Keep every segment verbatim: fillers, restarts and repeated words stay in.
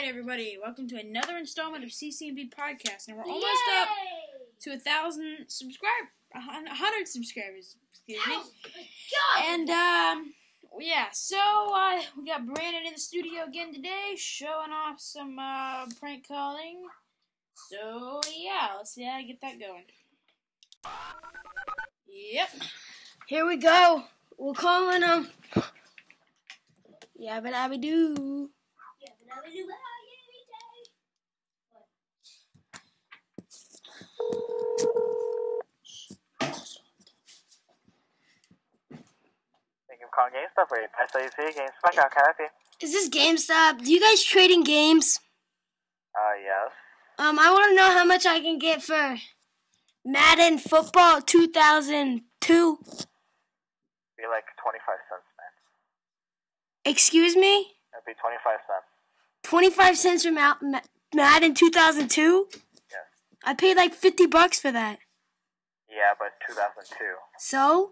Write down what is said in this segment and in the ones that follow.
Alright, everybody, welcome to another installment of C C and B Podcast, and we're almost Yay! up to a thousand subscribers, a hundred subscribers, excuse me. Oh, and, um, yeah, so, uh, we got Brandon in the studio again today, showing off some, uh, prank calling. So, yeah, let's see how to get that going. Yep. Here we go. We're calling them. Yabba dabba doo. Yabba dabba doo. Thank you for calling GameStop. Wait, I saw you see GameStop. How can I help you? Is this GameStop? Do you guys trade in games? Uh, yes. Um, I want to know how much I can get for Madden Football two thousand two. Be like twenty-five cents, man. Excuse me? That'd be twenty-five cents. twenty-five cents for Ma- Ma- Madden two thousand two? Yes. I paid like fifty bucks for that. Yeah, but two thousand two. So?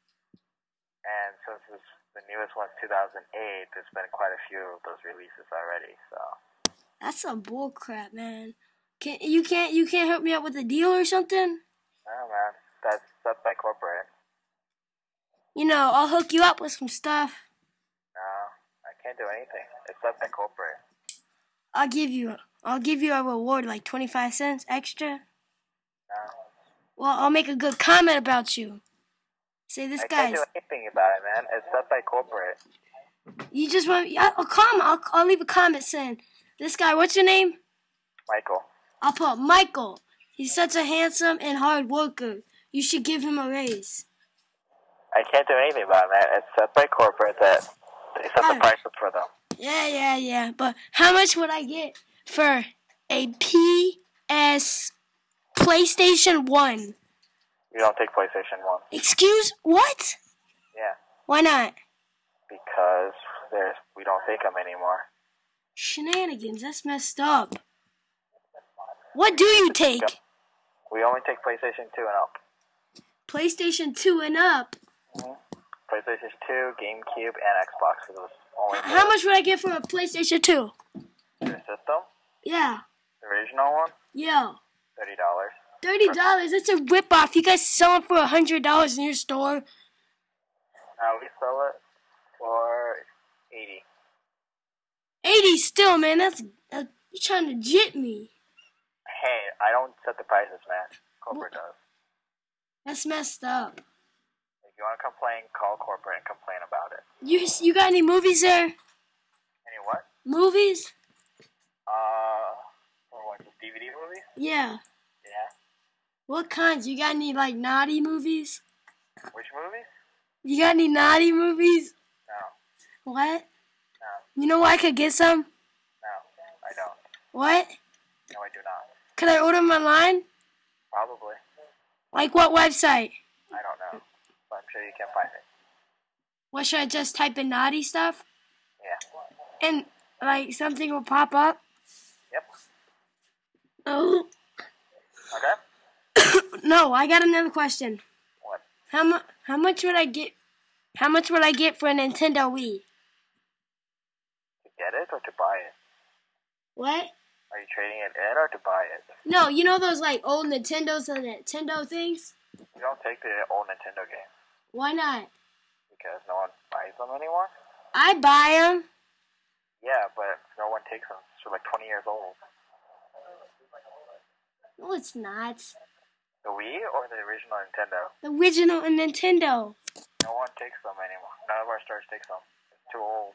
And since this, the newest one's two thousand eight, there's been quite a few of those releases already, so. That's some bull crap, man. Can you can't you can't help me out with a deal or something? No, man. That's that's by corporate. You know, I'll hook you up with some stuff. No, I can't do anything. It's up by corporate. I'll give you I'll give you a reward like twenty-five cents extra. No. Well, I'll make a good comment about you. Say this I guy's. can't do anything about it, man. It's up by corporate. You just want I'll comment. I'll I'll leave a comment saying this guy. What's your name? Michael. I'll put Michael. He's such a handsome and hard worker. You should give him a raise. I can't do anything about it, man. It's set by corporate that they set the prices for them. Yeah, yeah, yeah. But how much would I get for a P S PlayStation one? You don't take PlayStation one. Excuse what? Yeah. Why not? Because there's we don't take them anymore. Shenanigans. That's messed up. What do you take? We only take PlayStation two and up. PlayStation two and up? Mm-hmm. PlayStation two, GameCube, and Xbox. For those only How much would I get for a PlayStation two? Your system? Yeah. The original one? Yeah. thirty dollars. thirty dollars? That's a ripoff. You guys sell them for one hundred dollars in your store. Uh, we sell it for eighty dollars. eighty still, man. That's, uh, you're trying to jit me. Hey, I don't set the prices, man. Corporate does. That's messed up. If you want to complain, call corporate and complain about it. You you got any movies there? Any what? Movies? Uh, or what, just D V D movies? Yeah. Yeah. What kinds? You got any, like, naughty movies? Which movies? You got any naughty movies? No. What? No. You know where I could get some? No, I don't. What? No, I do not. Could I order them online? Probably. Like what website? I don't know, but I'm sure you can find it. What, should I just type in naughty stuff? Yeah. And, like, something will pop up? Yep. Oh. Okay. No, I got another question. What? How much? How much would I get? How much would I get for a Nintendo Wii? To get it or to buy it? What? Are you trading it in or to buy it? No, you know those like old Nintendos and Nintendo things? You don't take the old Nintendo games. Why not? Because no one buys them anymore? I buy them. Yeah, but no one takes them. They're like twenty years old. No, it's not. The Wii or the original Nintendo? The original Nintendo. No one takes them anymore. None of our stores takes them. It's too old.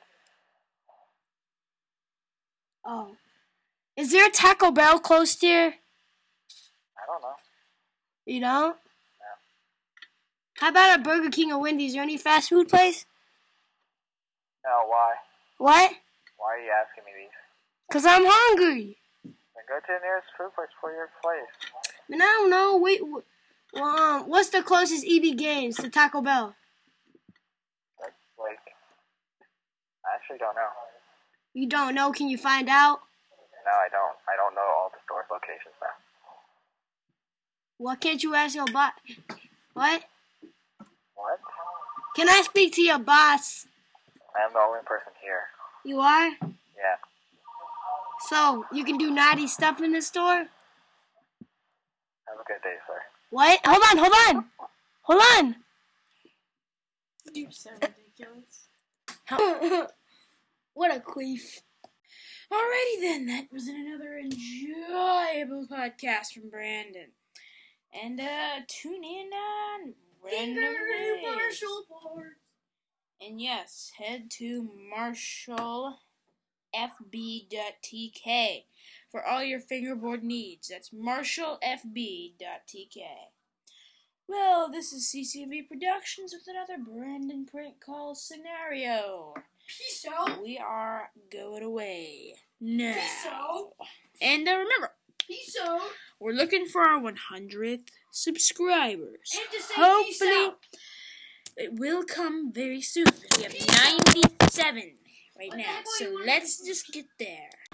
Oh. Is there a Taco Bell close here? I don't know. You don't? No. How about a Burger King or Wendy's? Is there any fast food place? No, why? What? Why are you asking me these? Because I'm hungry. Then go to the nearest food place for your place. Man, I don't know. Wait, well, um, what's the closest E B Games to Taco Bell? That's like, I actually don't know. You don't know? Can you find out? No, I don't. I don't know all the store locations now. Why can't you ask your boss? What? What? Can I speak to your boss? I am the only person here. You are? Yeah. So, you can do naughty stuff in the store? Have a good day, sir. What? Hold on, hold on. Hold on. You're so ridiculous. What a queef. Alrighty then, that was another enjoyable podcast from Brandon. And uh, tune in on randomly. Marshall boards. And yes, head to marshall f b dot t k for all your fingerboard needs. That's marshall f b dot t k. Well, this is C C V Productions with another Brandon prank call scenario. Peace out. We are going away now. Peace out. And uh, remember, Peace out. we're looking for our one hundredth subscribers. And to say Hopefully, peace out. it will come very soon. We have ninety-seven right now, so let's just get there.